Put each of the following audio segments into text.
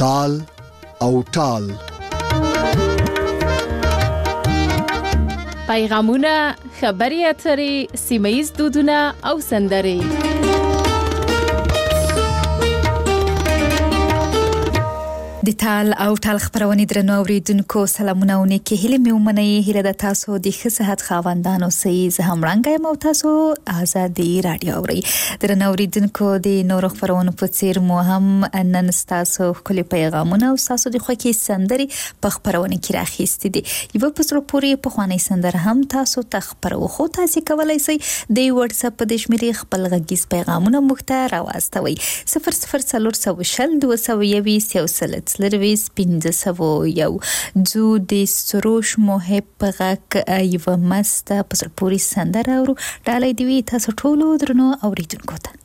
تال او ټال. پیغامونه، خبري اترې، سیمه‌ییز دودونه او سندرې. د تال او ټال خبرونه درنو اوریدونکو سلامونه او نیکی هیله مې ومنئ. هیله د تاسو د ښه صحت خاوندانو سې زه هم رنګ یم او تاسو آزادي رادیو اورئ. درنو اوریدونکو د نورو خبرونو په څیر مو هم نن تاسو خپل پیغامونه او تاسو د خوښي سندرې په خبرونه کې راخېستې دي. یو په سر پورې په خواني سندر هم تاسو ته خبرو خو تاسو کولای شئ د واتس اپ د شمیرې خپل غږیز پیغامونه مخته راوستوي 00 لرویس 501 جو د سروش محب غک یو مست په پوری سندره او ډالۍ دی تاسو ټول درنو اوریدونکو ته.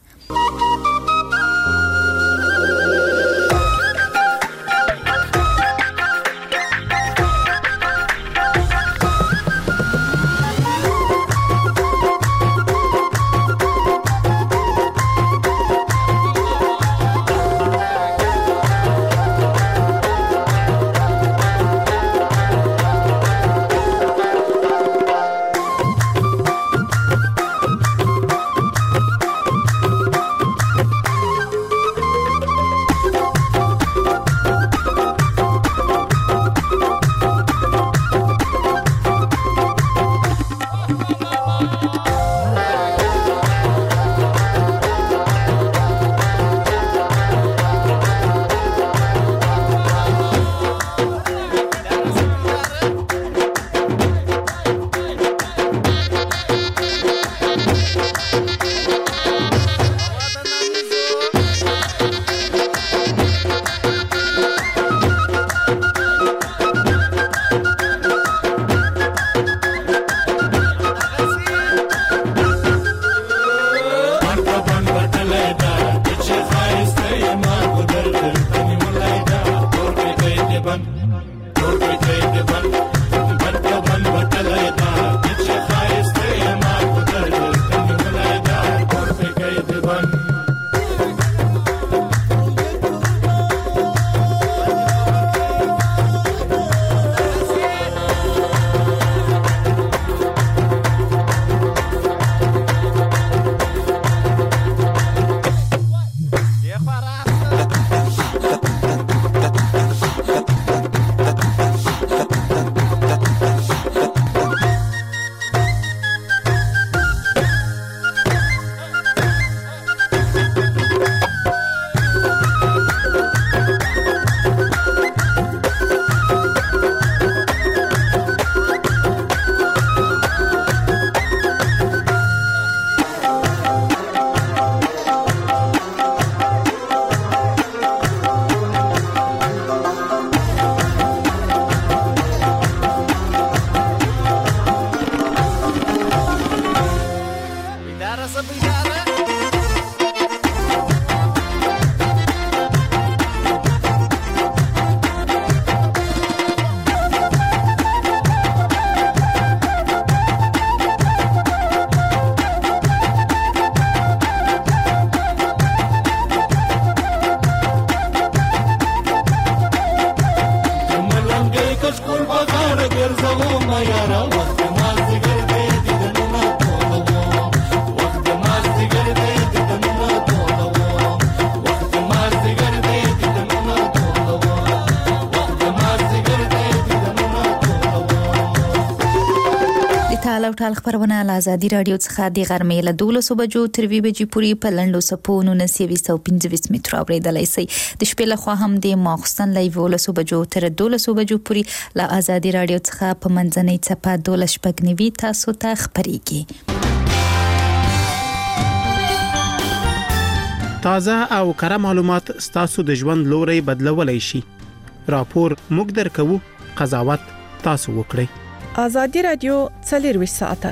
ټال خبرونه له آزادي رادیو څخه د غرمې له 12 بجو تر 2 بجې پورې په لنډو سپو 1925 میټر اوریدلای شئ. د شپې له خوا هم د ماخستن له 12 بجو تر 12 بجو پورې له آزادي رادیو څخه په منځنۍ څپه 12 شپږنوي تاسو ته خبريږي. تازه او کره معلومات ستاسو د ژوند لوري بدلولای شي. راپور موږ درکو، قضاوت تاسو وکړئ. آزادي رادیو 24 ساعته.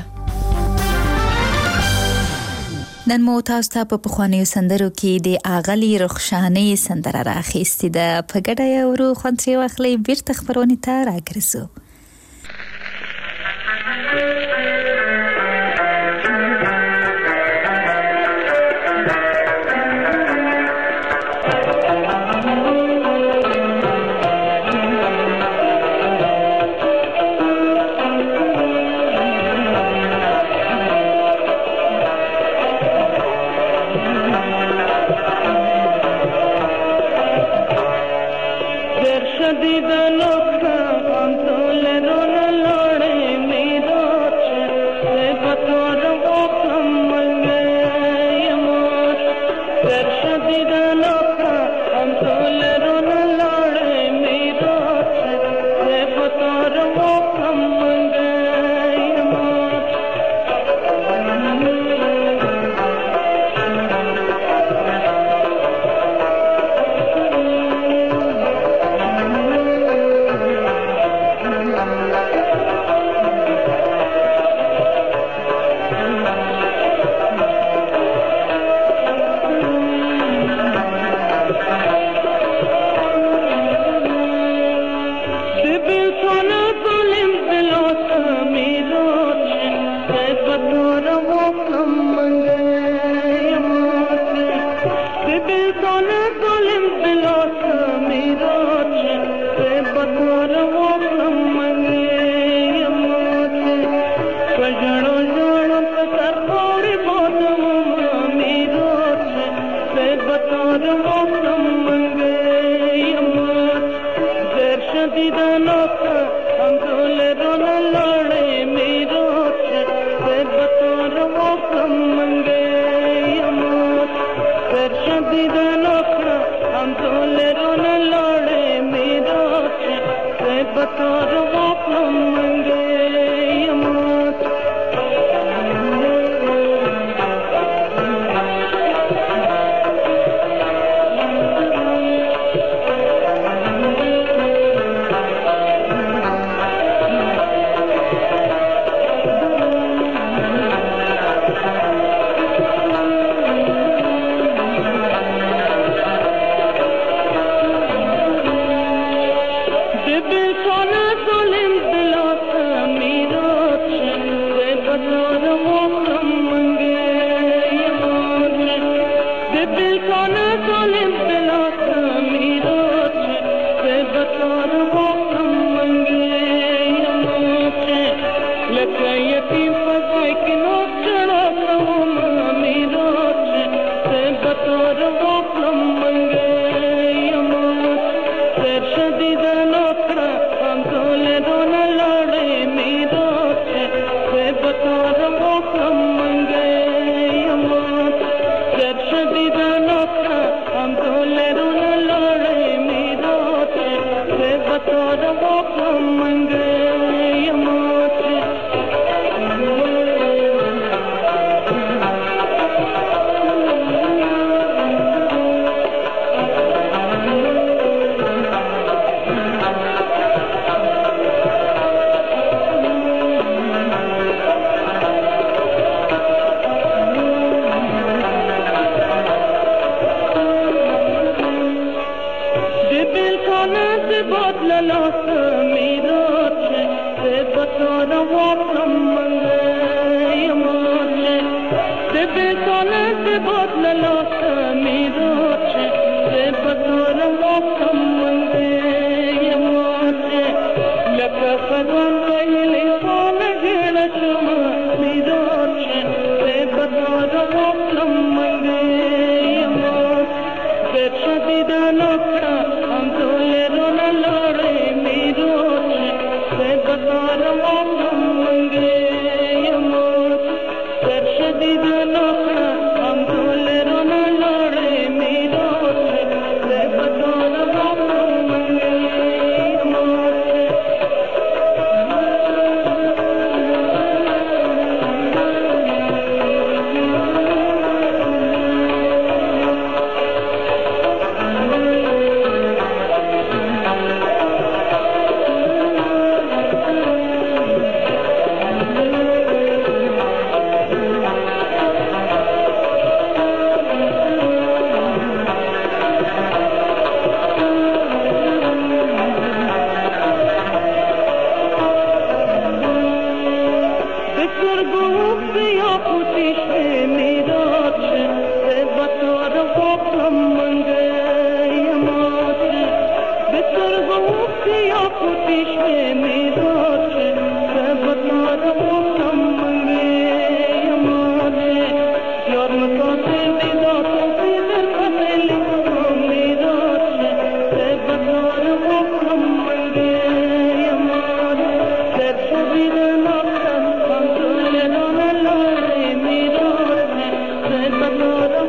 نن مو تاسو ته په خوانیو سندرو کې د اغلی رخشانې سندره راخېستې ده. په ګډه یو خوندې واخلئ، بیرته خبرونه ته راګرځو. I'm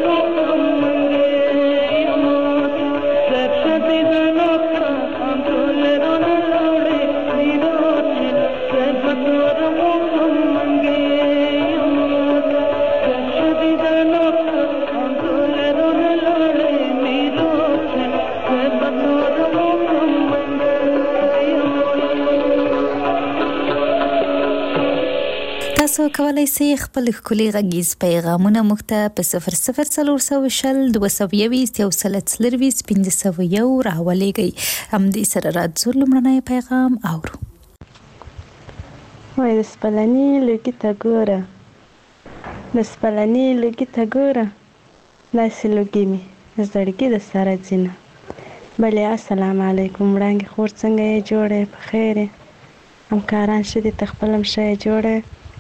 تاسو کولای شئ خپل ښکلي غږیز پیغامونه موږ ته په 004020 221 1501 راولېږئ. همدې سره راځو لومړنی پیغام اورو. وای د سپلني لوګي ته ګوره، د سپلني لوګي ته ګوره، داسې لوګي مې زړګي د سره ځینه. بلې السلام علیکم وړانګې خور څنګه یې جوړې په خیر یې همکاران ښه دي ته خپل هم ښه یې جوړې.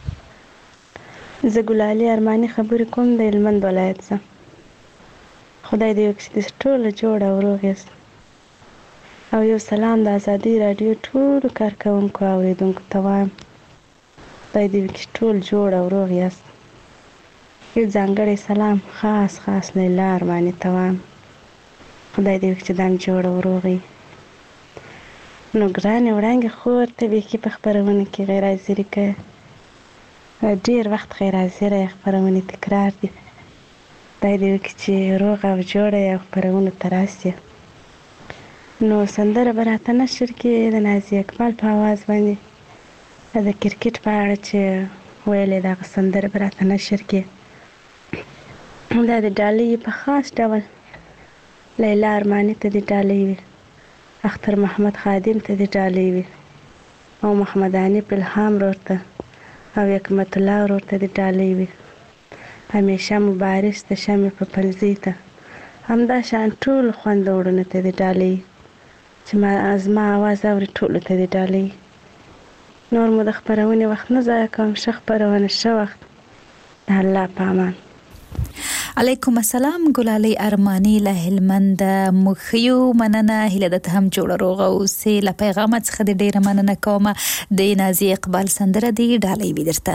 زه ګلالي ارماني خبرې کوم د هلمند ولایت څخه. خدای دې وکړي چې ټوله جوړه او روغ یاست. او یو سلام د ازادي راډیو ټولو کارکوونکو او اورېدونکو ته وایم خدای دې وکړي ټول جوړ او روغ یاست. یو ځانګړی سلام خاص لیلا ارماني ته وایم خدای دې وکړي چې دا هم جوړ او روغ وي. نو ګرانې وړانګې خور ته بیخي په خپرونه کې غیر حاضري کوې، ډېر وخت غیر حاضره یې، خپرونې تکرار دي. خدای دې وکړي چې روغ او جوړه یې او خپرونو ته راسې. نو سندره به راته نشر کړي د نازي اقبال په اواز باندې د کرکټ په اړه چې ویلې دغه سندره به راته نشر کړي. دا د ډالۍ په خاص ډول لیلا ارماني ته د ډالۍ وي، اختر محمد خادم ته د ډالۍ وي، او محمد حنیف الهام ورور ته او حکمت الله ورور ته د ډالۍ وي، همیشه مبارز ته شمې په پلزۍ ته همدا شان ټول خویندو وروڼو ته د ډالۍ چې زما اواز اوري ټولو ته د ډالۍ. نور مو د خپرونې وخت نه ضایع کوم، ښه خپرونه ښه وخت، د الله په امان. علیکم السلام ګلالي ارماني له هلمند. مخیو مننه، هیله ده ته هم جوړه روغه اوسې. له پیغامه څخه دې ډېره مننه کومه. د نازي اقبال سندره دې ډالۍ وي درته.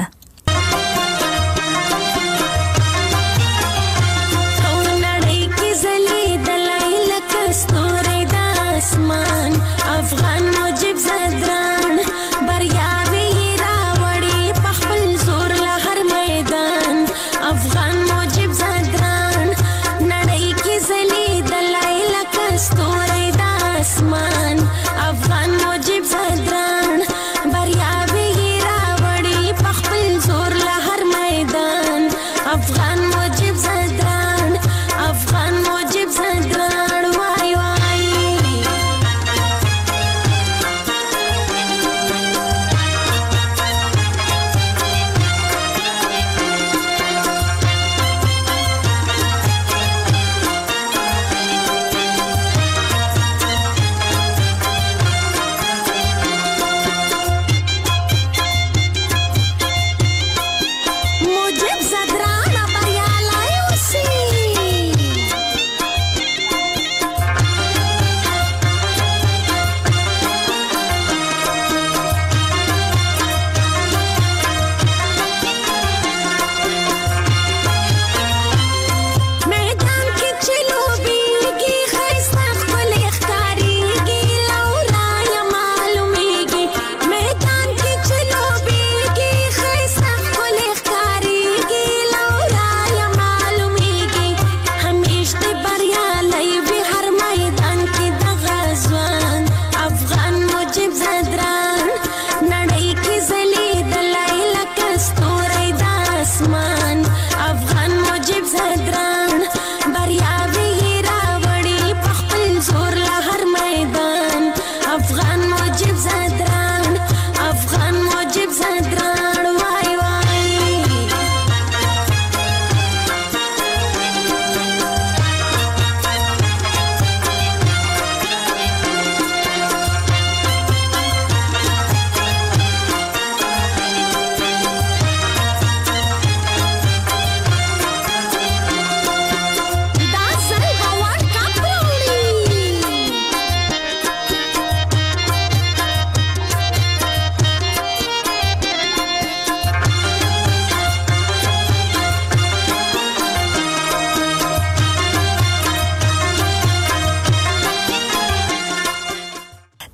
افغان مجيب زدران بریاوی راوړي په خپل زور له هر میدان. افغان مجيب زدران نړۍ کې ځلېدلی لکه ستوری د اسمان. افغان مجيب زدران بریاوی راوړي په خپل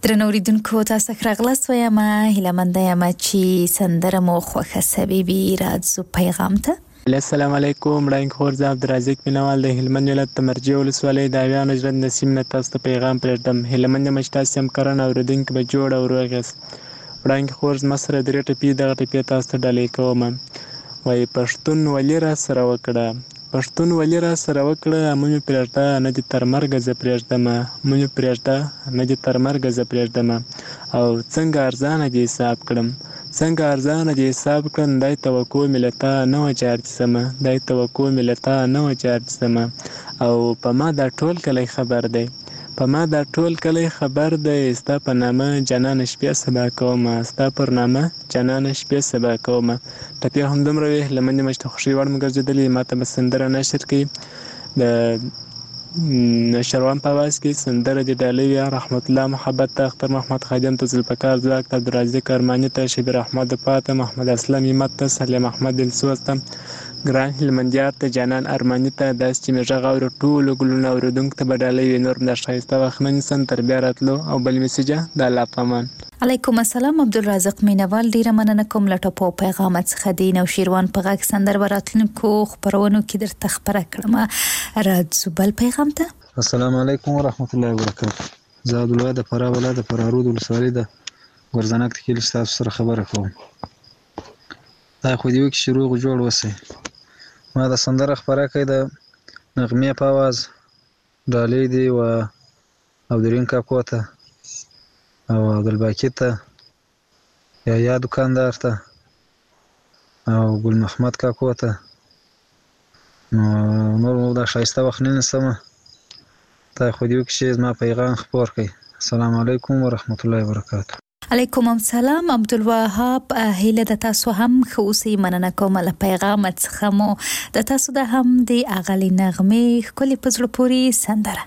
درنو اوریدونکو تاسو راغلاست وایم هیله مند یم چې سندره مو خوښه سوي وي راځو پیغام ته. السلام علیکم وړاندې خور زه عبدالرزاق مینوال د هلمند ولایت تمرجي ولسوالۍ د اویانو ژرند نسیم نه تاسو ته پیغام پرېږدم. هیله مند یم چې تاسو همکاران اورېدونکي به جوړ او روغ یاست. وړاندې خور زما سره 3 ټپې دغه ټپې تاسو ته ډالۍ کوم. وایي پښتون ولي را سره وکړه، پښتون ولي را سره وکړه، مو مې پرېږده نه دې تر مرګه زه پرېږدمه، مو مې پرېږده نه دې تر مرګه زه پرېږدمه. او څنګه ارزانه دې حساب کړم، څنګه ارزانه دې حساب کړم، دای توقع مې له تا نه وه چې ارجسمه، دای توقع مې له تا نه وه چې ارجسمه. او په ما دا ټول کلی خبر دی، په ما دا ټول کلی خبر دی، ستا په نامه جانانه شپې سبا کومه، ستا پر نامه جانانه شپې سبا کومه. ټپې همدومره وې. هیله مند یم چې د خوښۍ وړ مو ګرځېدلې. ما ته به سندره نشر کړي د نشروان په اواز کې سندره دې ډالۍ وي. رحمت الله محبت ته، اختر محمد خادم ته، ذوالفقار ځواک ته، عبدالرزاق ارماني ته، شبیر احمد پاته، محمد اسلم همت ته، سلیم احمد دلسوز ته، ګران هلمندیار ته، جانان ارماني ته، داسې چې مې غږ اوري ټولو ګلونو اورېدونکو ته به ډالۍ وي. نور دا ښایسته وخت نه نیسم تر بیا راتلو او بل میسیجه د الله په امان. علیکم السلام عبدالرزاق مینوال، ډیره مننه کوم له ټپو پیغام څخه. د نوشیروان په غږ سندر وراتلونکو خبرونو کې درته خبره کړم. راځو بل پیغام ته. السلام علیکم ورحمت الله وبرکاته. زه عبدالوهاب د فراه ولایت د فرارود ولسوالۍ د ګورزنک کلي تاسو سره خبره کوم. دا خو دې وکړي چې روغ جوړ اوسئ. ما د سندره خپره کړې د نغمې په اواز ډالۍ دي و عبدالرحیم کاکو ته او عبدالباقي ته، یا دکاندار ته او ګل محمد کاکو ته. نور مو دا ښایسته وخت نه نیسمه. تا خو دې وکړي چې زما پیغام خپور کړئ. السلام علیکم ورحمت الله وبرکاته. علیکم السلام عبدالوهاب، هیله د تاسو هم ښه اوسئ. مننه کوم له پیغام څخه مو د تاسو د هم د اغلي نغمې ښکلې په زړه پورې سندره.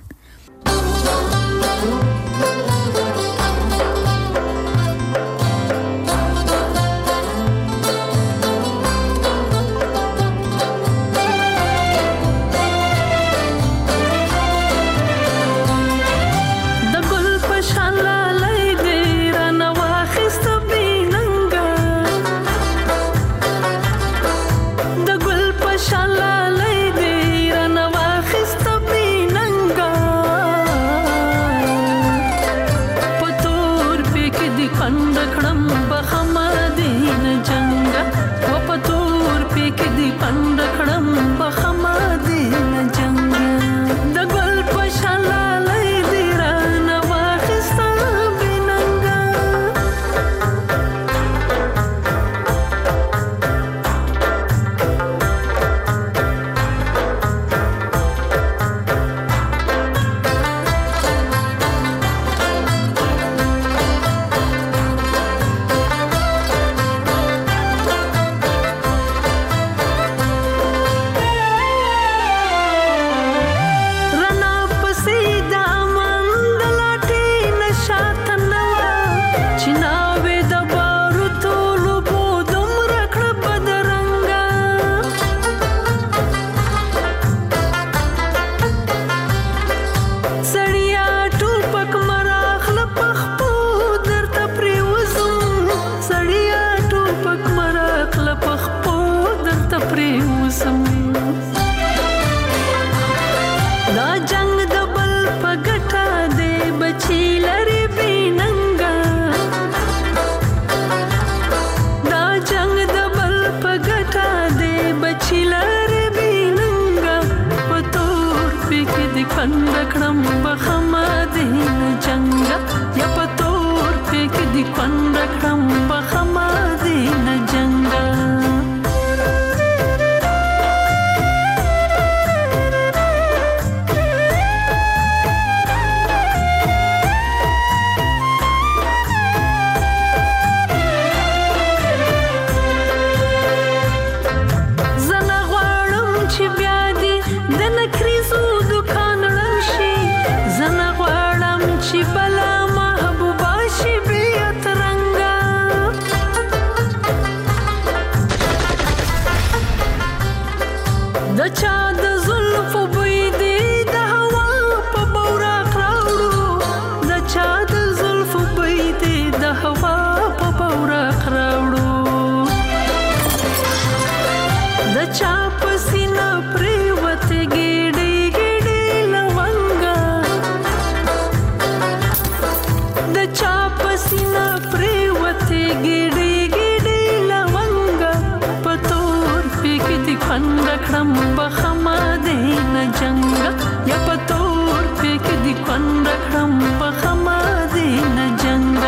چې بیا دې د نکریزو دکان ړنګ شي، زه یا پتور پیک دی کون رکھم پخما دین جنگا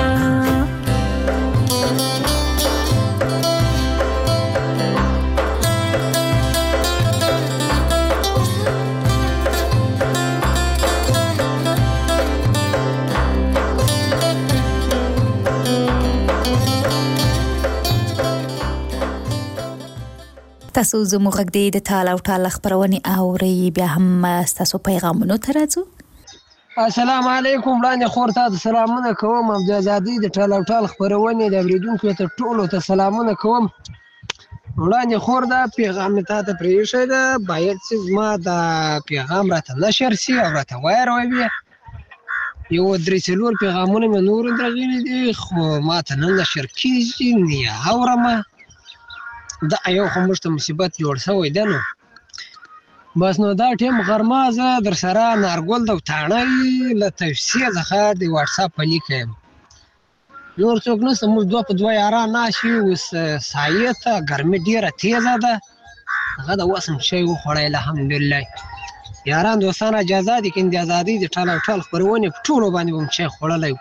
تاسو زموږ غږ د ټال او ټال خبرونه اوري بیا هم تاسو پیغامونه ترځو. السلام علیکم وړاندې خور ته سلامونه کوم د ازادي د ټال او ټال خبرونه د اوریدونکو ته ټولو ته سلامونه کوم. وړاندې خور دا پیغام ته پریښه ده باید چې ما دا پیغام راته نشر سي او راته وایروي یو درې څلور پیغامونه مې نور درغلي دي خو ما ته نه نشر کیږي نه اورم دا یو خمشته مصیبت جوړ شوی دی نو بس نو دا ټیم غرمه زه در سره نارګل د تاڼۍ له تفسیر څخه د واتس اپ لیکم نور څوک نه سمو دوه په دوه یاران ناشي اوس سایت ګرمي ډیره تیزه ده هغه د وسم شی وخوړی الحمدلله یاران دوستانه اجازه دي کین د ازادي د ټال او ټال خبرونه په ټولو باندې هم شي خوړلای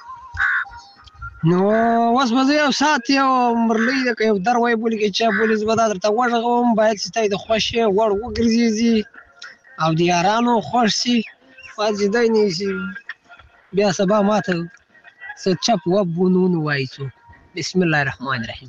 نو واس مزه یو سات یو مرلې د یو دروي بولی کې چا بولی زبدا درته وژغوم باید چې د خوشي ور وګرځي او د یارانو خوش سي واځي دای نه سي بیا سبا ماته سچپ وبونون وایسو بسم الله الرحمن الرحیم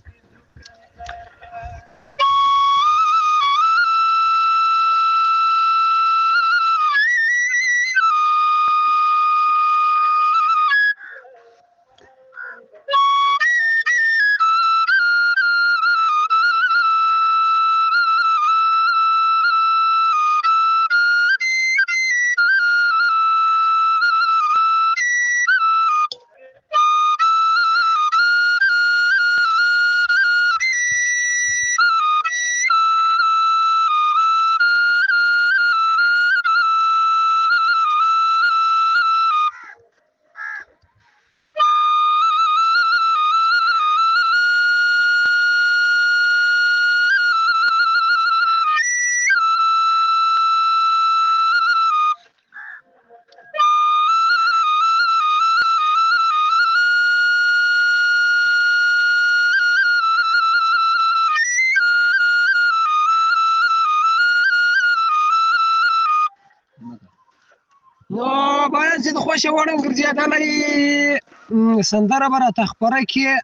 نو باید چې د خوښه وړم ګرځېدلې سندره به راته خپره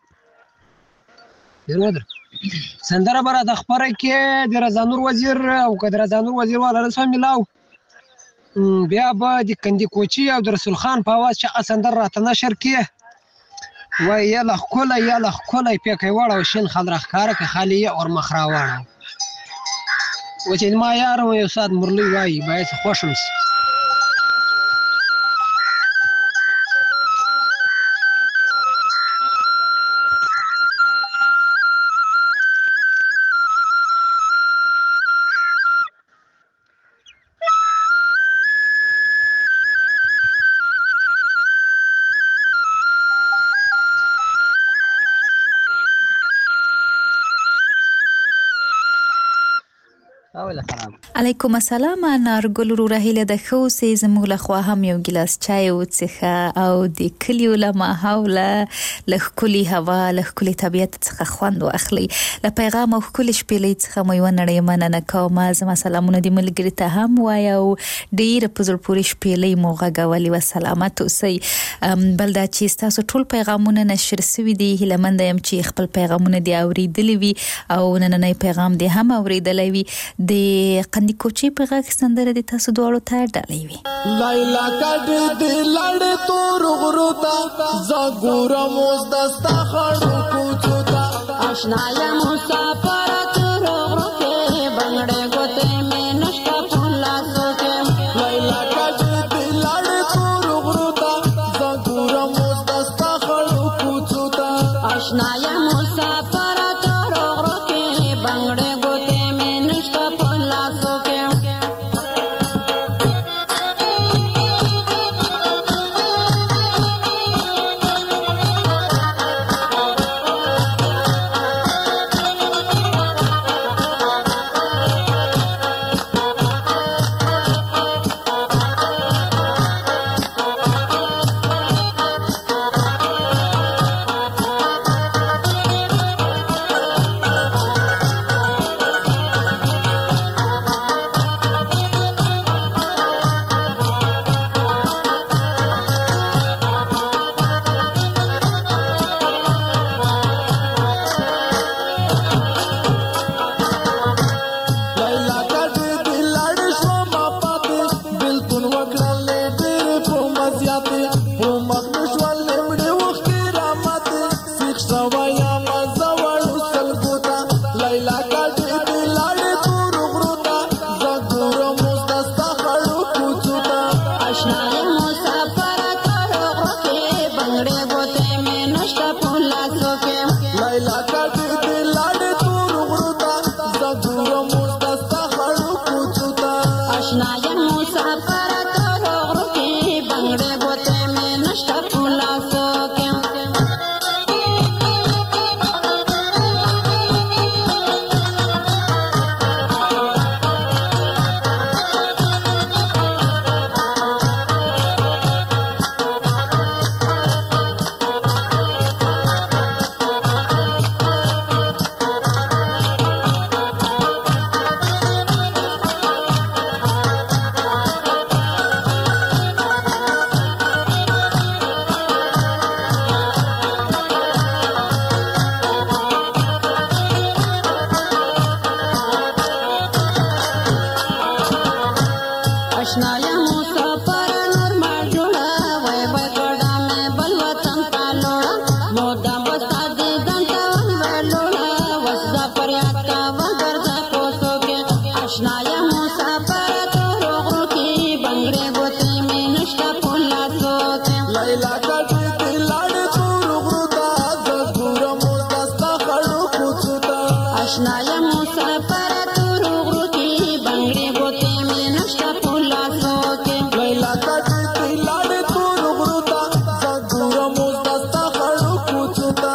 کې سندره به راته خپره کې د رضا نور وزیر او که د رضا نور وزیر والا رسم ملاو بیا به د کندي کوچي او د رسول خان په اواز چې سندره راته نشر کې وای یاله ښکلی پیکی واړه شین خال راښکاره که خالي یې اور مخ راواړه و چې ما یار یو ساعت مرلي وایي باید خوښ م سي علیکم السلام نارګل وروره هیله د خو سي زموږ له خوا هم یو ګلاس چای وڅښه او د کلیو له ماحول له کلی هوا له کلی طبيعت څخه خوند واخلي له پیغام او کلی شپېلې څخه مې ونړې مننه کوم زما سلامونه د ملګری ته هم وایو ډیر په زړه پورې شپېلې مو غږولې و سلامت اوسئ بلدا چې تاسو ټول پیغامونه نشر شوي دي هیله مند یم چې خپل پیغامونه دی اوریدلی وي او نننې پیغام دی هم اوریدلی وي د قندي کوچي په غږ سندره د تاسو دوړو ته ډالې وي لایلا کډ د لړ تور غروتا زګور موز دستا خړو کوڅو تا آشنا یا مسافر تور غروته بنگړې ګوته مې نشتا پولا سوکه لایلا کډ د لړ تور غروتا زګور موز دستا خړو کوڅو تا آشنا یا مسافر تور غروته بنگړې ګوته مې نشتا پولا یم مسافر نور ما جوړه وای وای ګډه مې بل وطن ته لوړه مودم وستا دیدن ته ولوړه وستا فریاد کوه ګرځه کوڅو کې اشنا یم مسافر تورو غرو کې بنګړې ګوتې مې نشته په لاسو کې لیلا کټې دې لاړې تورو غرو ته زه ګورم اوس دستا خړو کوڅو ته اشنا یم مسافر تورو غرو کې بنګړې ګوتې مې نشته په لاسو کې لیلا کټې دې لاړې تورو غرو ته زه ګورم اوس دستا خړو کوڅو ته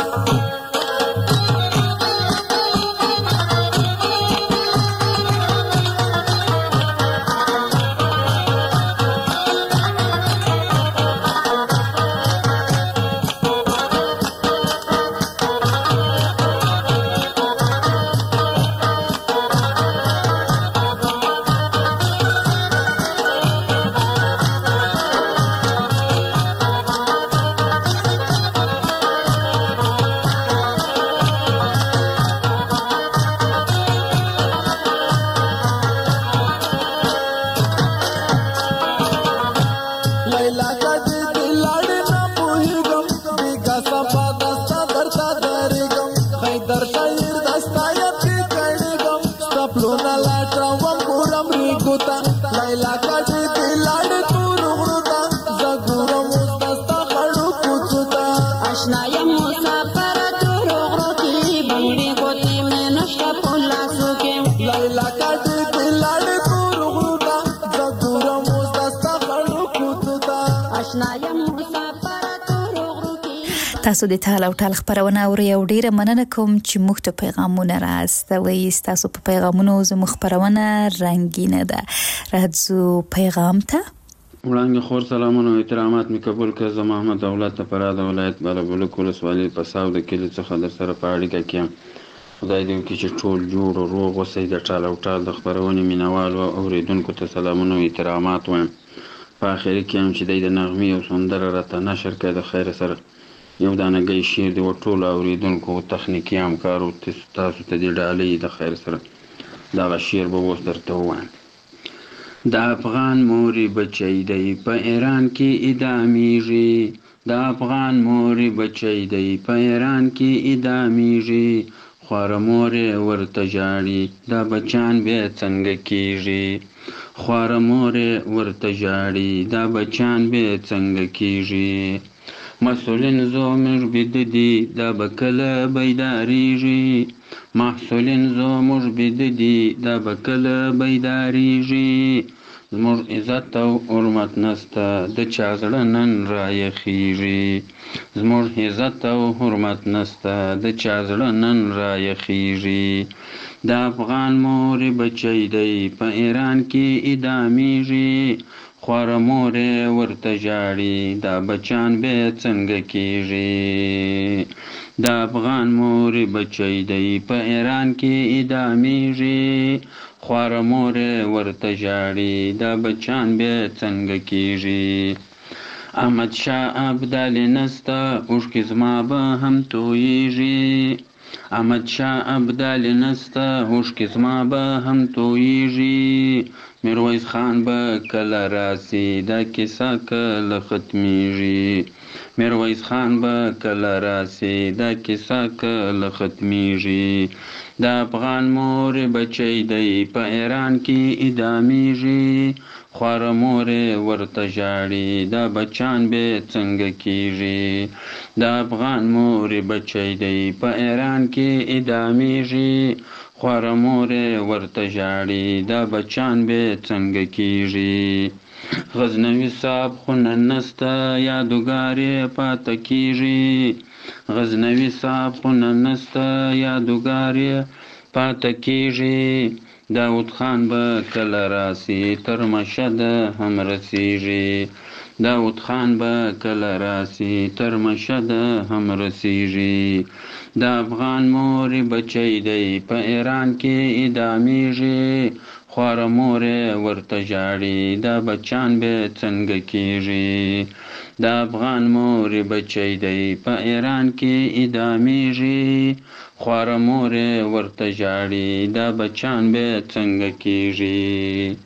لیلا کټې دې لاړې نه پوهېږم بیګا سبا دستا درته درېږم حیدر شاعر دستا یتې کړېږم ستا پلونه لاټروم ګورم ریګو ته لیلا کټې دې لاړې تورو غرو ته زه ګورم اوس دستا خړو کوڅو ته اشنا یم مسافر تورو غرو کې بنګړې ګوتې مې نشته په لاسو کې لیلا کټې دې لاړې تورو غرو ته زه ګورم اوس دستا خړو کوڅو ته اشنا یم مسافر تورو غرو کې تاسو د تال او ټال خبرونه اورئ او ډیره مننه کوم چې موږ ته پیغامونه راستوي تاسو په پیغامونو زموږ خبرونه رنگینه ده راځو پیغام ته وړاندې خور سلامونه او احترامات می قبول کړه زه محمد دولت فراد ولایت بالابلوک ولسوالۍ په ساو د کلي څخه در سره په اړیکه کې یم خدای دې وکړي چې ټول جوړ او روغ اوسئ د ټال او ټال د خپرونې مینوالو او اورېدونکو ته سلامونه او احترامات وایم په اخر کې هم چې دی د نغمې او سندره راته نشر کړی د خیر سره یو دانګی شعر دی و ټولو اورېدونکو او تخنیکي همکارو تاسو ته دې ډالۍ د خیر سره دغه شعر به اوس درته ووایم د افغان مورې بچی دی په ایران کې ادامېږي د افغان مورې بچی دی په ایران کې ادامېږي خواره مورې ورته ژاړي دا بچان بیا څنګه کېږي خواره مورې ورته ژاړي دا بچان بیا څنګه کېږي مسئولین زموږ بیده دي دا به کله بیداریږي محصولین زموږ بیده دي دا به کله بیداریږي زموږ عزت او حرمت نسته د چا زړه نن رایخیږي زموږ عزت او حرمت نسته د چا زړه نن رایخیږي د افغان مورې بچی دی په ایران کې ادامېږي خواره مورې ورته ژاړي دا بچان بیا څنګه کېږي د افغان مورې بچی دی په ایران کې ادامېږي خواره مورې ورته ژاړي دا بچان بیا څنګه کېږي احمد شاه ابدالي نسته اوښکې زما به هم تویېږي احمد شاه ابدالي نسته اوښکې زما به هم تویېږي میرویس خان به کله راسي دا کیسه کله ختمیږي میرویس خان به کله راسي دا کیسه کله ختمیږي د افغان مورې بچی دی په ایران کې ادامېږي خواره مورې ورته ژاړي دا بچان بیا څنګه کېږي د افغان مورې بچی دی په ایران کې ادامېږي خواره مورې ورته ژاړي دا بچان بیا څنګه کېږي غزنوي صاحب خو نن نسته یادګار یې پاته کېږي غزنوي صاحب خو نن نسته یادګار یې پاته کېږي داود خان به کله راسي تر مشهده هم رسیږي داود خان به کله راسي تر مشهده هم رسیږي د افغان مورې بچی دی په ایران کې ادامېږي خواره مورې ورته ژاړي دا بچان بیا څنګه کېږي د افغان مورې بچی دی په ایران کې ادامېږي خواره مورې ورته ژاړي دا بچان بیا څنګه کېږي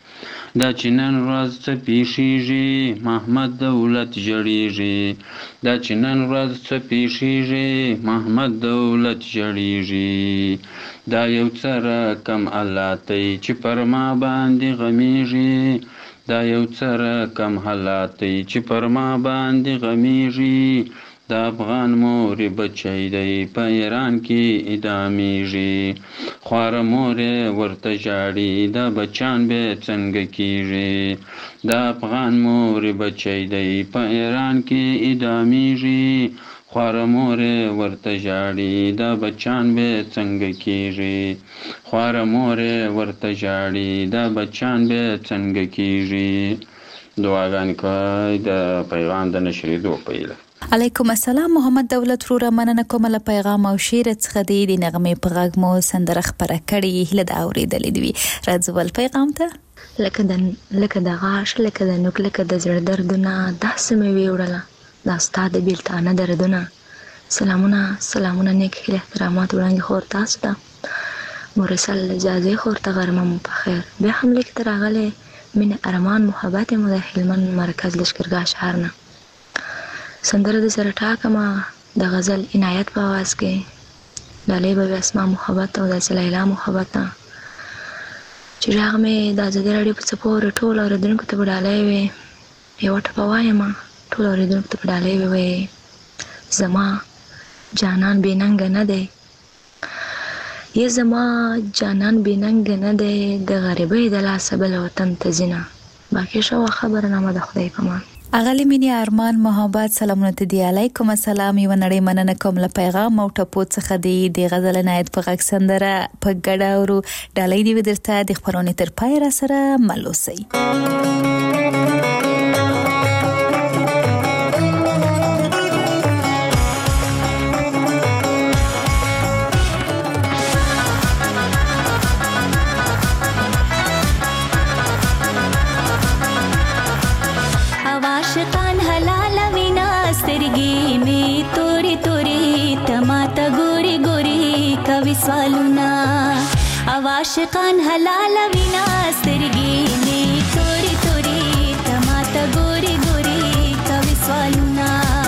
دا چې نن ورځ څه پیښیږي محمد دولت ژړیږي دا چې نن ورځ څه پیښیږي محمد دولت ژړیږي دا یو څه رقم الله تی چې پر ما باندې غمیږي دا یو څه رقم حالات دی چې پر ما باندې غمیږي د افغان مورې بچی دی په ایران کې اعدامیږي خواره مورې ورته ژاړي دا بچان به څنګه کیږي د افغان مورې بچی دی په ایران کې اعدامیږي خواره مورې ورته ژاړي دا بچان به څنګه کیږي خواره مورې ورته ژاړي دا بچان به څنګه کیږي دعاګانې کوي د پیغام د نشریدو په هیله. علیکم السلام محمد دولت وروره، مننه کوم له پیغام او شعر څخه د نغمې په غږ مو سندره خپره کړې هیله د اورېدلې دوی راځو ول پیغام ته. لکه د غاښ لکه د نوک لکه د زړه دردونه داسې مې ویوړله دا ستا د بیلتانه دردونه. سلامونه نیک هیله احترامات وړاندې خور تاسو ته مرسل اجازه خور ته غرمه مو په خیر. بیا هم لیک ته راغلی مینه ارمان محبت مو د هلمند مرکز لشکرګاه ښار نه. سندره د سره ټاکمه د غزل عنایت په آواز کې ډالۍ به اسما محبت او د لیلا محبت چې راغ مې د ازادي راډیو په څپور ټول اوریدونکو ته ډالۍ وي یو ټپه وایم ټول اوریدونکو ته ډالۍ وي زما جانان بیننګ نه دی یا زما جانان بیننګ نه دی د غریبۍ د لاسه بل وطن ته ځینه. باقي شو خبرنامه د خدای په امان. اغلی مینی ارمان محبت سلامونه ته دی. علیکم السلام یو نړۍ مننه کوم له پیغام او ټپو څخه دی د غزل عنایت په غږ سندره په ګډه ورو ډالۍ دی ودرته د خبرونه تر پای را سره ملوسي. عاشقان حلال وینا سترګې می توري توري تماته ګوري ګوري کوي سوالونه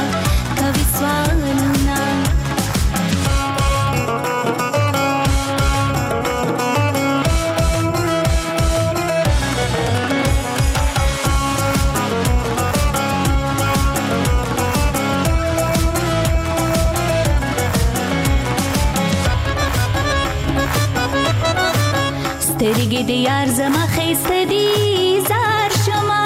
سترګې د یار زما خیسته دي زار شما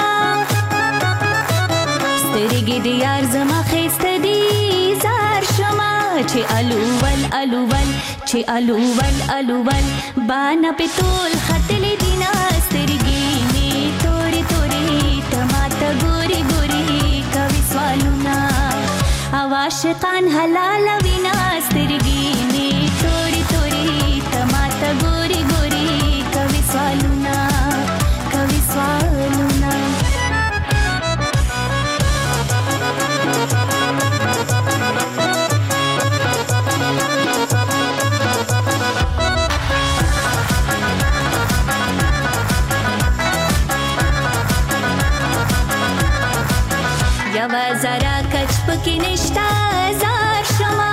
سترګې د یار زما خیسته دي زار شما چې الوول بانا په تول خطلې دینا سترګې می توري توري تماته ګوري ګوري کوي سوالونه عاشقان حلال وینا سترګې می توري توري تماته ګوري ګوري کوي سوالونه یوا زرا کچ پکې نشتا زار شما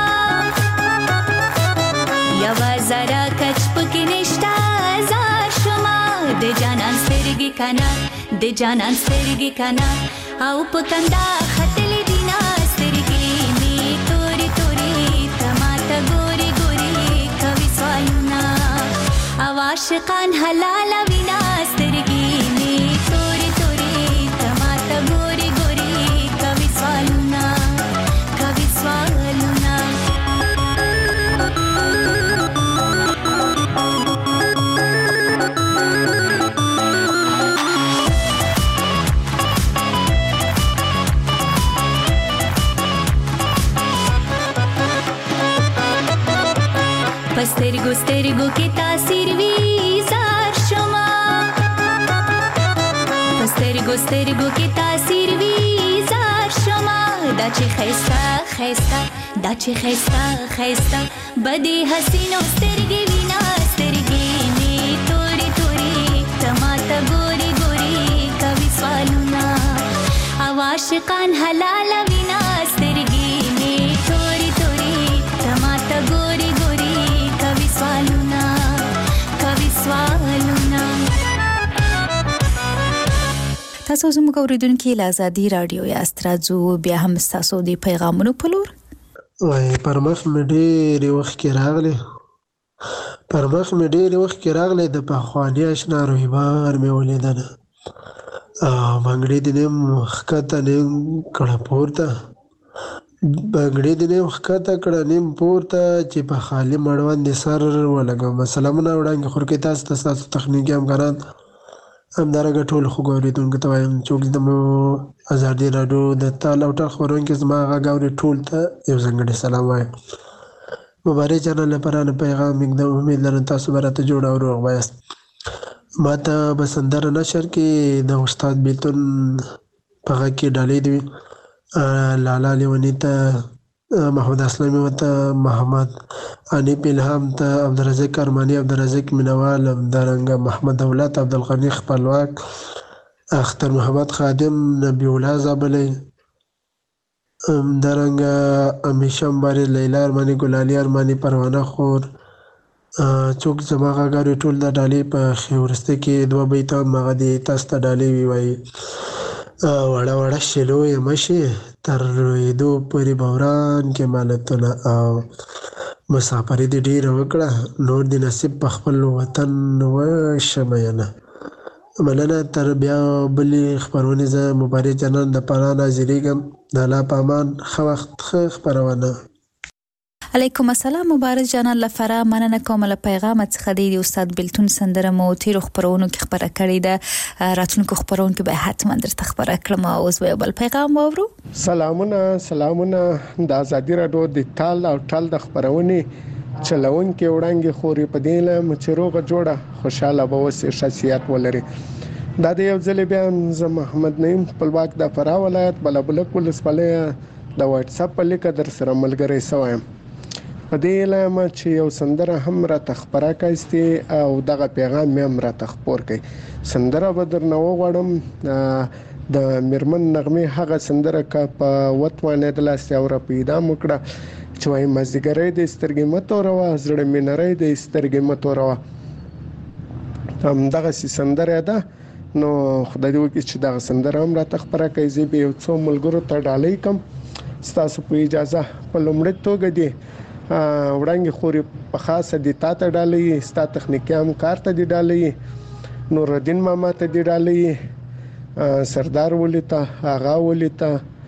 یوا زرا کچ پکې نشتا زار شما د جانان سترګې کنا او پکندا خطلې دینا سترګې می توري توري تماته ګوري ګوري کوي سوالونه عاشقان حلال وینا سترګې می توري توري تماته ګوري ګوري کوي سوالونه سترګو کې تاثیر وی زار شما سترګو کې تاثیر وی زار شما دا چې خيستا بدی حسینو سترګې وینا سترګې می توري توري تماته ګوري ګوري عاشقان حلال وینا سترګې می توري توري تماته ګوري ګوري کوي سوالونه تاسو زموږ اوریدونکو له ازادي رادیو یاست. راځو بیا هم تاسو د پیغامونو په لور. وای پرمخ مې ډېر وخت کې راغلی د پخواني اشنا رویبار مې ولیدل. بنګړي دې نیم ښکته نیم کړه پورته نیم پورته چې په خالي مړوند دې سر ولګوم. سلامونه وړاندې خورکې تاسو ته ستاسو تخنیکي همکاران همدارنګه ټولو خوږو اورېدونکو ته وایم څوک د ازادي راډیو د تال او ټال خپرونکي زما غږ اوري ټول ته یو ځانګړی سلام وایم. مبارک چینل لپاره نه پیغام ایږدم. امید لرم تاسو به راته جوړ او روغ وایاست. ما ته به سندره نشر کې د استاد بیلتون په غږ کې ډالۍ دی لالا لیوني ته محمد اسلامي ته محمد انیب الهام ته عبدالرزاق ارماني عبدالرزاق مینوال همدارنګه محمد دولت عبدالغني خپلواک اختر محمد خادم نبی الله زابلی همدارنګه امیشه مبارک لیلا ارماني ګلالي ارماني پروانه خور څوک زما غاګاري ټول د ډالۍ په ورسته کې دوه بیته مغه دي تاسو ته ډالۍ وایي وړه وړه شلو یې مشي تر رویدو پورې بوران کې مالتونه او مسافري دې ډېره وکړه نور دې نصیب په خپل وطن وشمه ینه مننه. تر بیا بلې خپرونې زه مبارک جانان د پاره ناظریږم. د الله په امان ښه وخت ښه خپرونه. علیکم السلام مبارک جانان لپاره مننه کوم له پیغام څخه د استاد بیلتون سندره مو تیر خبرونو کې خبره کړې ده. راتلونکو خبرونو کې به حتما درته خبره کړم. اوس به بل پیغام واورو. سلامونه د ازادي راډیو د تال او ټال د خبرونې چلون کې وړاندې خوري په دې له مچروغه جوړه خوشاله به وسه شخصیت ولري. دا د یو ځل بیا زه محمد نعیم خپلواک د فراه ولایت بلبلک ولسوالۍ د واتس اپ په لیک در سره ملګری سوایم. په دې لامه چې یو سندره هم را تخبره کایستي او دغه پیغام مې هم را تخپور کوي. سندره به درنه وغواړم د میرمن نغمې هغه سندره کا په وتوانه د لاس او را پیدا مکړه چې وای مزګری د سترګې متوروا زړه مې نری د سترګې متوروا. هم دغه سندره ده نو خدای دې وکړي چې دغه سندره هم را تخبره کوي. زه به یو څو ملګرو ته ډالۍ کوم. ستاسو په اجازه په لومړي توګه دی وړاندې خوري په خاصه د تاته ډالۍ ستا تخنیکي همکار ته دی ډالۍ نور الدین ماما ته دی ډالۍ سردار ولیتا آغا ولیتا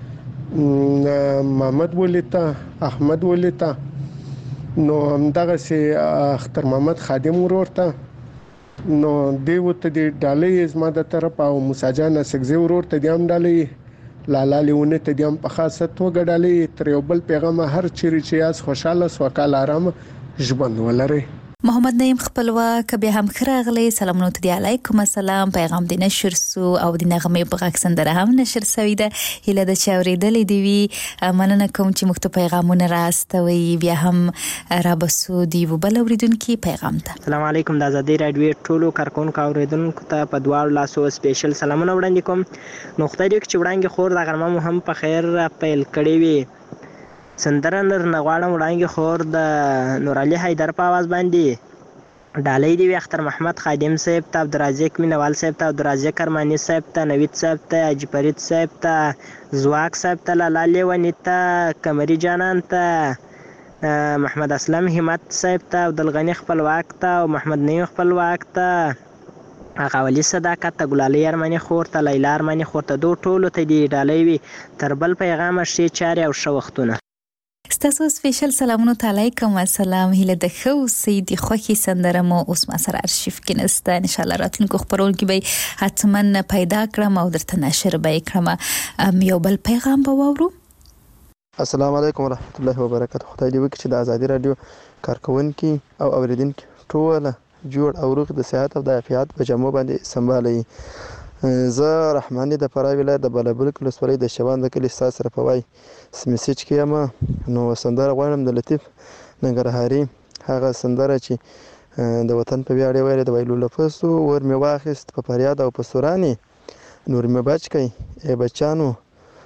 محمد ولیتا احمد ولیتا نو همدغه سي اختر محمد خادم ورورته نو دیو ته دی ډالۍ زما د طرف او مساجان سګزي ورورته دی هم ډالۍ لالا لیونه ته دیم په خاصه توګه ډالۍ تر یو بل پیغام هر چیرې چې یاس خوشاله سوکال آرام ژوند ولري. محمد نعیم خپلواک بیا هم خراغلی سلامونه ته دی. علیکم السلام پیغام دی نشر سو او د نغمې په غږ سندره هم نشر سوی ده. هله د چاورېدلې دی وی مننه کوم چې مخته پیغامونه راستوي. بیا هم را بسو دی وبل اوریدونکو پیغام ته. السلام علیکم د ازادي راډیو ټولو کارکونکو اوریدونکو ته په دواړو لاسو سپیشل سلامونه وړاندې کوم. نو خدای دې چې وړاندې خور د غرمه هم په خیر پیل کړی وي. سندره نغواړم وړاندې خور د نور علي حیدر په आवाज باندې ډالۍ دی اختر محمد خادم صاحب ته عبدالرزاق مینوال صاحب ته عبدالرزاق ارماني صاحب ته نوید صاحب ته حاجی فرید صاحب ته زواک صاحب ته لالا لیونی ته قمري جانان ته محمد اسلم همت صاحب ته عبدالغني خپلواک ته او محمد نعیم خپلواک ته اغاولی صداقت ته ګلالي ارماني خور ته لیلا ارماني خور ته دو ټولو ته دی ډالۍ وي. تر بل پیغام شي چاري او شو وختونه ستاسو سپیشل سلامونه علیکم السلام. هله د خو سید خوخي سندره مو اوس ما سره ارشیف کې نسته. ان شاء الله راتلونکو خبرونکو به حتما پیدا کړم او درته نشر به کړم. یو بل پیغام به واورو. السلام علیکم ورحمت الله وبرکاته. خدای دې وکړي چې د ازادي رادیو کارکونکو او اوریدونکو ټول جوړ او روغ د صحت او د عافیت په جامو باندې سمبالي. زه رحماني د فراه ولایت د بلبلک ولسوالۍ د شوان د کلي ستا سره په وای میسج کې یم. نو سندره غواړم د لطیف ننګرهاري هغه سندره چې د وطن په ویاړ ویل د ویلو لفظو ور می واخست په فریاد او په سوراني نور می بچ کئ ای بچانو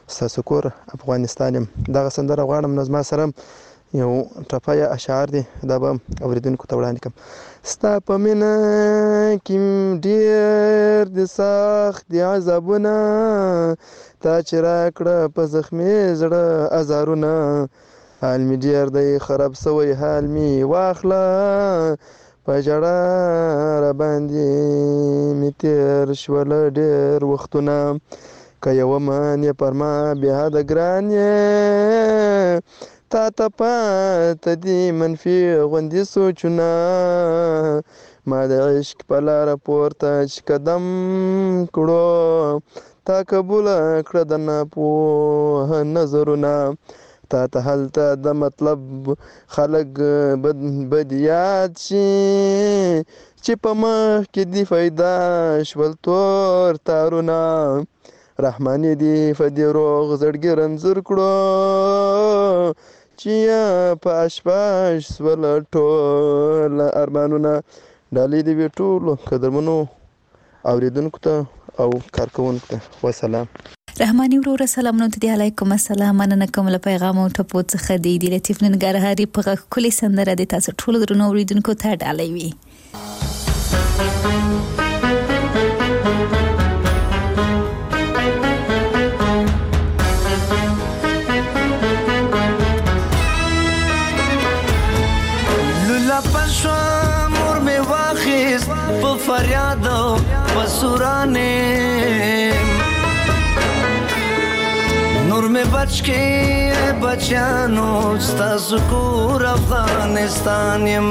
ستاسو کور افغانستان یم. دغه سندره غواړم نو زما سره یو ټپه یا اشعار دي دا به اورېدونکو ته وړاندې کړم. ستا په مینه کې ډېر د سخت دي عذابونه تا چې راکړه په زخمي زړه ازارونه حال مې ډېر دی خراب سوی حال مې واخله په ژړا راباندې مې تېر شول ډېر وختونه که یوه من یې پر ما بېحده ګران یې تا ته پاته دي منفي غوندې سوچونه ما د عشق په لاره پورته چې قدم کړو تا قبوله کړه د ناپوه نظرونه تا ته هلته د مطلب خلک بد یاد شي چې په مخ کې دي پیدا شول تور تارونه رحماني دي په دې روغ زړګي رنځور کړو چې په اشپاش سول ټول ارمانونه. ډالۍ دې وي ټولو قدرمنو اورېدونکو ته او کارکوونکو ته. وسلام. رحماني وروره سلامونه ته دی. علیکم السلام. مننه کوم له پیغام او ټپو څخه دی لطیف ننګرهاري په کلی سندره د تاسو ټولو درنو اوریدونکو ته ډالۍ وي. لولا پښو مور می واخیس په فریاد او په سورانه نور میں بچ کے بچانو ستاسو کور افغانستان یم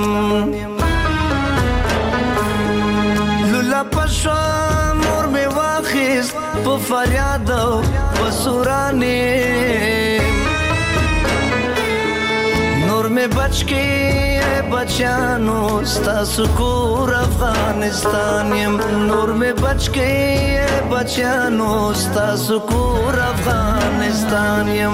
لولا پښو مور میں واخیس په فریاد او په سورانه نور میں بچ کے بچانو ستاسو کور افغانستان یم نور میں بچ کے بچانو ستاسو کور افغانستان یم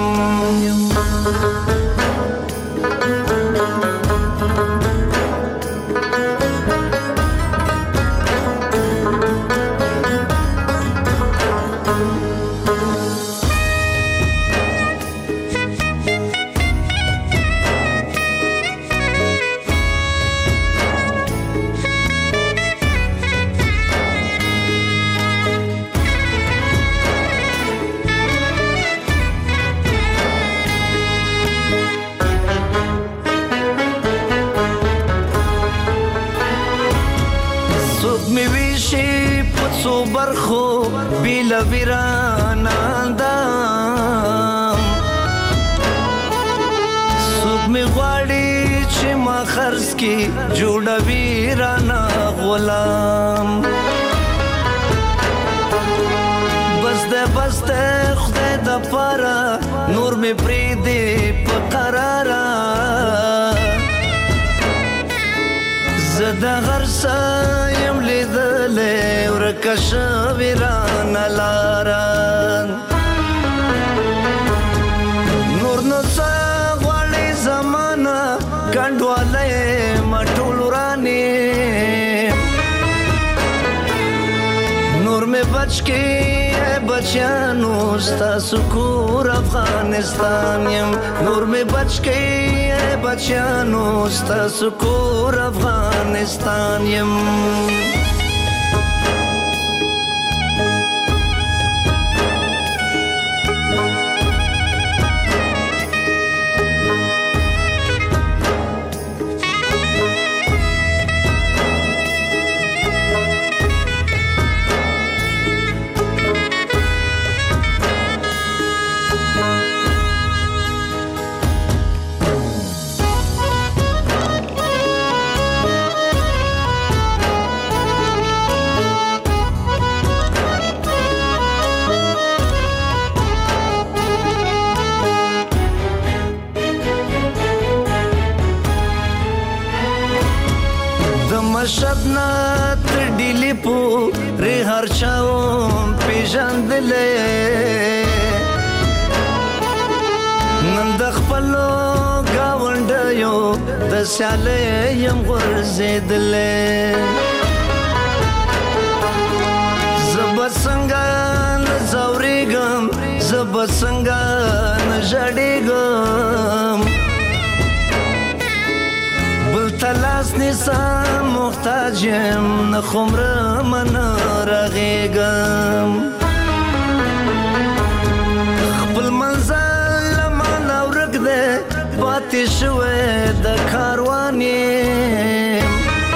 برخو بیلا ویراناندام سوک می غواړي چې ما خرڅ کی جوړه ویرانا غلام بس ده خدای د پاره نور می پری دی په قرارا زده غرسه یم لیدلې ورکه شوې رانه لاره نور نو څه غواړې زمانه کنډوالی ما ټول ورانې نور مې بچ کې بچیانو ستاسو کور افغانستان یم نور مې بچ کې بچیانو ستاسو کور افغانستان یم شبنا تر ډیلی پو ری هر چاو پیژندلې نن د خپلو گاونډیو د سیالې یم ورزیدلې زب څنګه زوريګم زب څنګه نه ژړېږم بل تلاس نیسم محتاج یم نه خمرم نه رغېږم خپل منزل له مانه ورک دی پاتې شوی د کاروان یم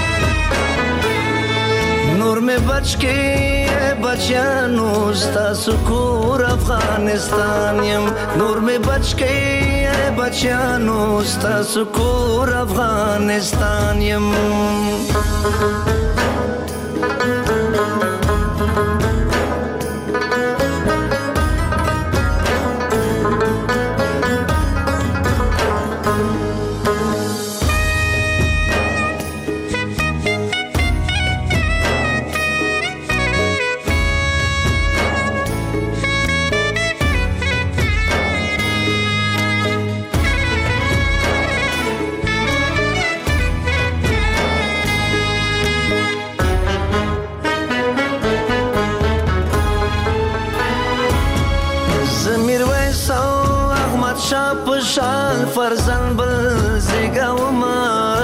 نور مې بچ کې بچیانو ستاسو کور افغانستان یم نور مې بچ کې بچیانو ستاسو کور افغانستان یم شال فرزن بل زیګاوما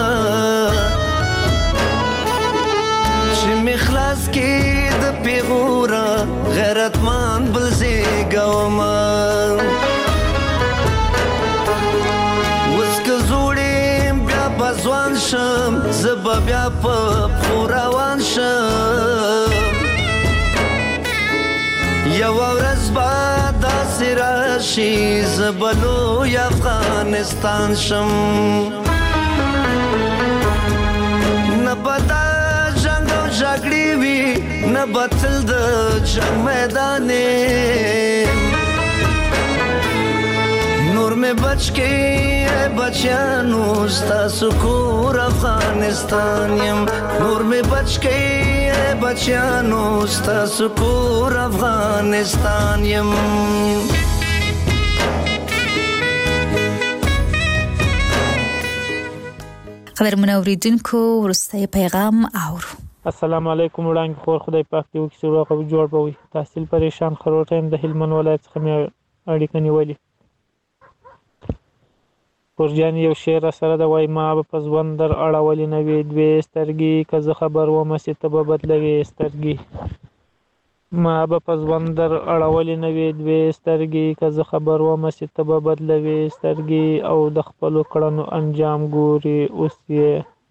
چې مخلاص کې د پیغورا غیرتمان بل زیګاوما وسک زوړې بیا بزوان شم زب بیا په روان شم یو ورځ بعد راشي زبلو یا افغانستان شم نه بدا جنگ او جګړې وي نه بتل د جنگ میدان نور مې بچ کې بچیانو ستاسو کور افغانستان یم نور مې بچ کې بچیانو ستاسو کور افغانستان یم قدرمن اوریدونکو وروستی پیغام اورو السلام علیکم وړاندې خور خدای پاک دې وکړي چې روغ او جوړ به وي تحصیل پریشان خروټ یم د هلمند ولایت څخه مې اړیکه نیولې پرجان یو شعر سره د وای ما په ځوان در اړولې نه وې دوې سترګې که زه خبر وم چې ته به بدلوې سترګې ما په ځوان در اړولې نه وې دوې سترګې که زه خبر وم چې ته به بدلوې سترګې او د خپلو کړنو انجام ګورې اوس یې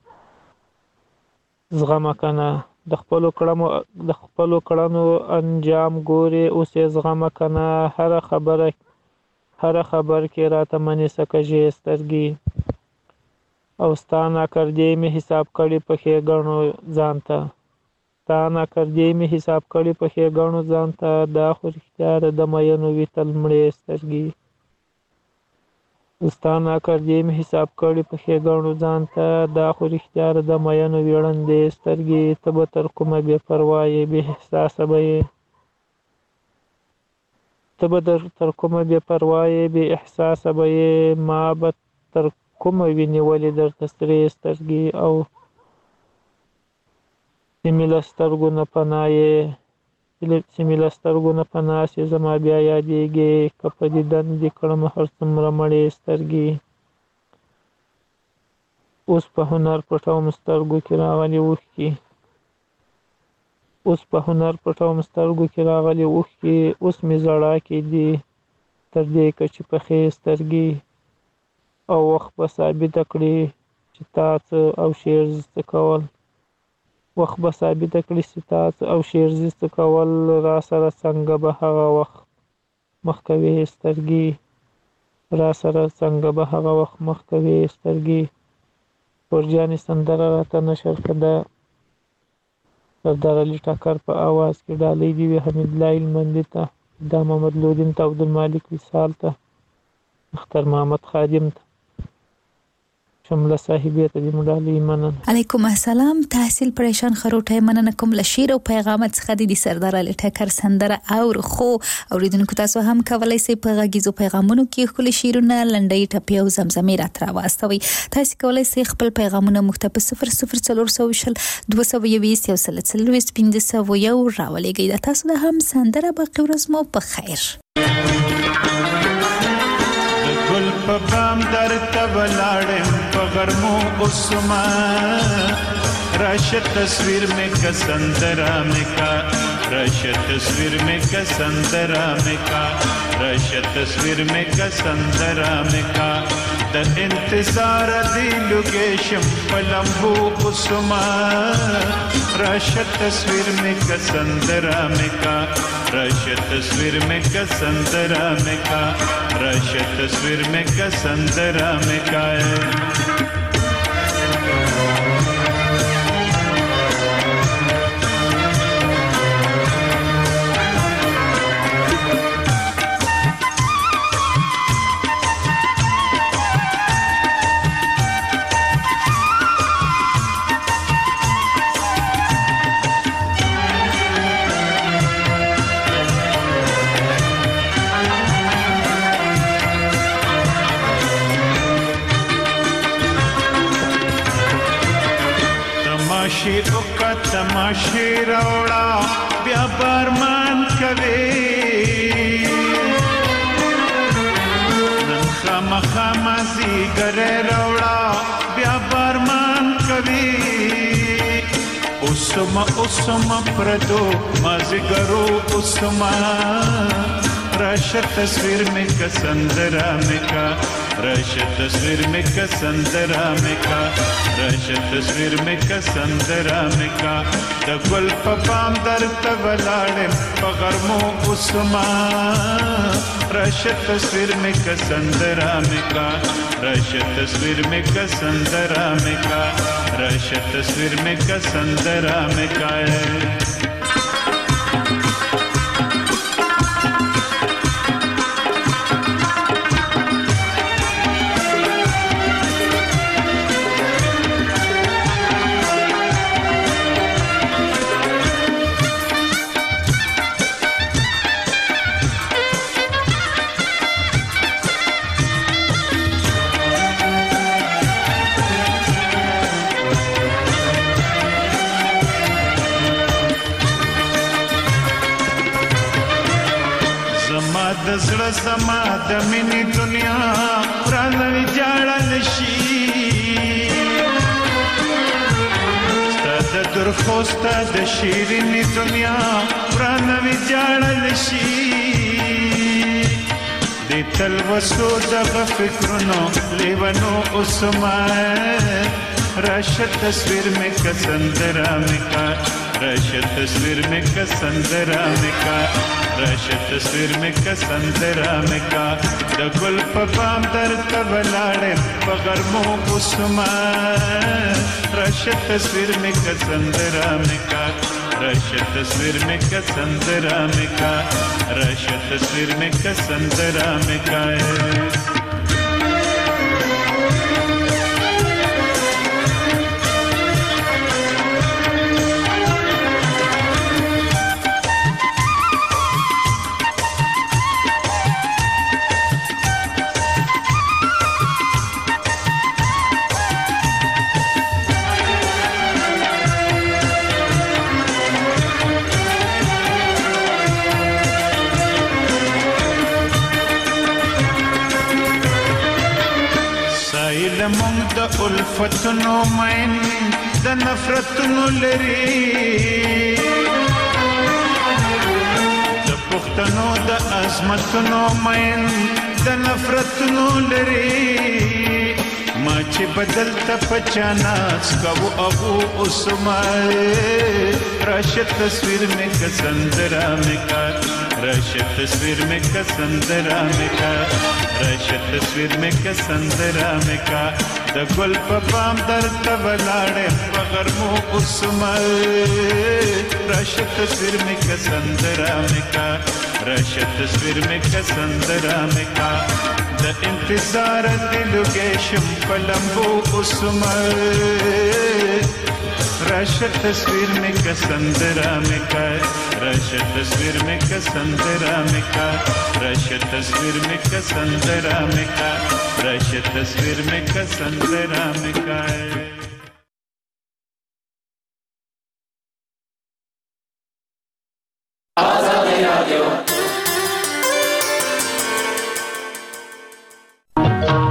زغمه کنه د خپلو کړنو انجام ګورې اوس یې زغمه کنه هر خبر کې راته منې سکه سترګې او ستا ناکردې مې حساب کړي په ښېګڼو ځان ته ستا ناکردې مې حساب کړي په ښېګڼو ځان ته دا خو رښتیا ده د مینو وي تل مړې سترګې ستا ناکردې مې حساب کړي په ښېګڼو ځان ته دا خو رښتیا ده د مینو وي ړندې سترګې ته به تر کومه بې پروا یې بې احساسه به یې ته به تر کومه بې پروا یې بې احساسه به یې ما به تر کومه وي نیولې درته سرې سترګې او چې مې له سترګو نه پناه سي زما بیا یادېږي که په دیدن دې کړم هر څومره مړې سترګې اوس په هنر پټوم سترګو کې راغلي اوښکې اوس مې زړه کې دي تر دې که چې پخې سترګې او وخت به ثابته کړي چې تا څه او شعر زده کول را سره څنګه به هغه وخت مخ کوې سترګې پرجانې سندره راته نشر کړه سردار علي ټکر په آواز کې ډالۍ دي وي حمید الله هلمندي ته دا محمد لودین ته عبدالمالک وصال ته اختر محمد خادم ته شمله صاحبې ته دې مو ډالۍ مننه علیکم السلام تحصیل پریشان خروټه مننه کوم له شعر او پیغامات څخه د سردار علي ټکر سندره او خو اوریدونکو تاسو هم کولای شئ په غږیزو پیغامونو کې خپل شعرونه لنډۍ ټپې او زمزمې راته واستوي تاسو کولای شئ خپل پیغامونه مختلف 00420 220 1500 راولېږئ تاسو د هم سندره باقي ورځ مو په خیر په بام درته ولاړم په غرمو اوسما راشه تصویر میں کا سندرا میں کا راشه تصویر میں کا سندرا میں کا راشه تصویر میں کا سندرا میں کا د انتظار دی لوکیشن پلمبو اوسما راشه تصویر میں کا سندرا میں کا راشه تصویر میں کا سندرا میں کا راشه تصویر میں کا سندرا میں کا तमाशे रोड़ा व्यापार मान कवे नखा मखा माजी गरे रोड़ा व्यापार मान कवे उसमा प्रदो माजी गरो उसमा राशा तस्वीर में का संदरा में का राशा तस्वीर में का संदरा में का राशा तस्वीर में का संदरा में का द गुल पपाम दर तवलाड़े पगरमो उसमा राशा तस्वीर में का संदरा में का राशा तस्वीर में का संदरा में का राशा तस्वीर में का संदरा में का زړه زما د مینې دنیا رانوي جاړل شي ستا د درخو ستا د شیرینې دنیا رانوي جاړل شي د تلوسو دغه فکرونو لیونو اوسما راشه تصویر مې که سندره مې کا راشه تصویر میں کا سندرا میں کا راشه تصویر میں کا سندرا میں کا د ګل په بام درته ولاړم په غرمو اوسما راشه تصویر میں کا سندرا میں کا راشه تصویر میں کا سندرا میں کا راشه تصویر میں کا سندرا میں کا مونږ د الفتونو مین د نفرتونو لري د پښتنو د عظمتونو مین د نفرتونو لري ما چې بدل ته پچاناس کوو ابو عثمان راشه تصویر میں کا سندرا میں کا راشه تصویر میں کا سندرا میں کا راشه تصویر میں کا سندرا میں کا د ګل په بام درته ولاړم په غرمو عثمان راشه تصویر میں کا سندرا میں کا راشه تصویر میں کا سندرا میں کا د انتظار دی لوکیشن په لمبو عثمان راشه تصویر میں کا سندرا میں کا راشه تصویر میں کا سندرا میں کا راشه تصویر میں کا سندرا میں کا راشه تصویر میں کا سندرا میں کا आजादी रेडियो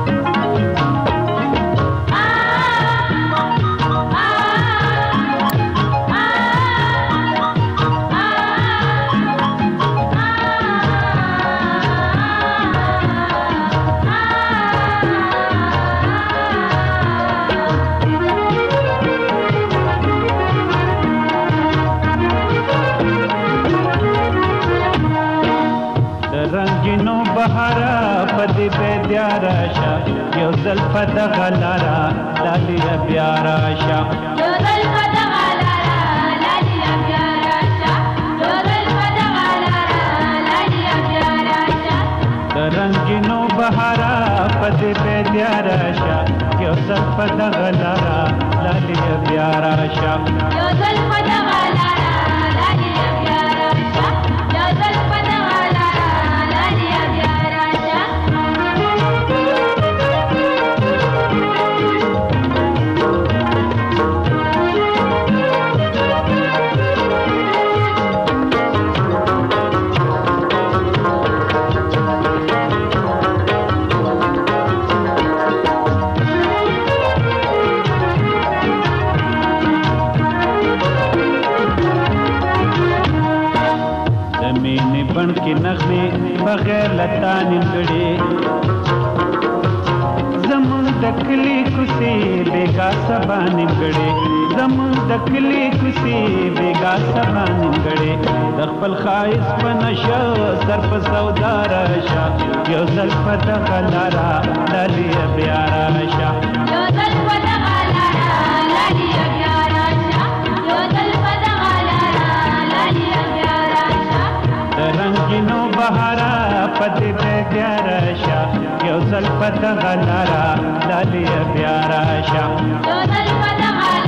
رنگینو بهارا پدې بیا راشه یو ځل په دغه لاره لالیه بیا راشه یو ځل په دغه لاره لالیه بیا راشه یو ځل په دغه لاره لالیه بیا راشه د رنگینو بهارا پدې بیا راشه یو ځل په دغه لاره لالیه بیا راشه یو ځل په دغه لاره لالیه بیا راشه یو ځل په دغه لاره لالیه بیا راشه بن کې نغمه بغیر لتا نیمګړې زمون د کلی کوسي بیگا سبا نیمګړې زمون د کلی کوسي بیگا سبا نیمګړې د خپل خایس په نشه سر په سودا راشه یو ځل په دغه لاره لالیه بیا راشه یو ځل په دغه لاره لالیه بیا راشه یو ځل په دغه لاره لالیه بیا راشه رنگینو بهارا پدې بیا راشه یو ځل په دغه لاره لالیه بیا راشه یو ځل په دغه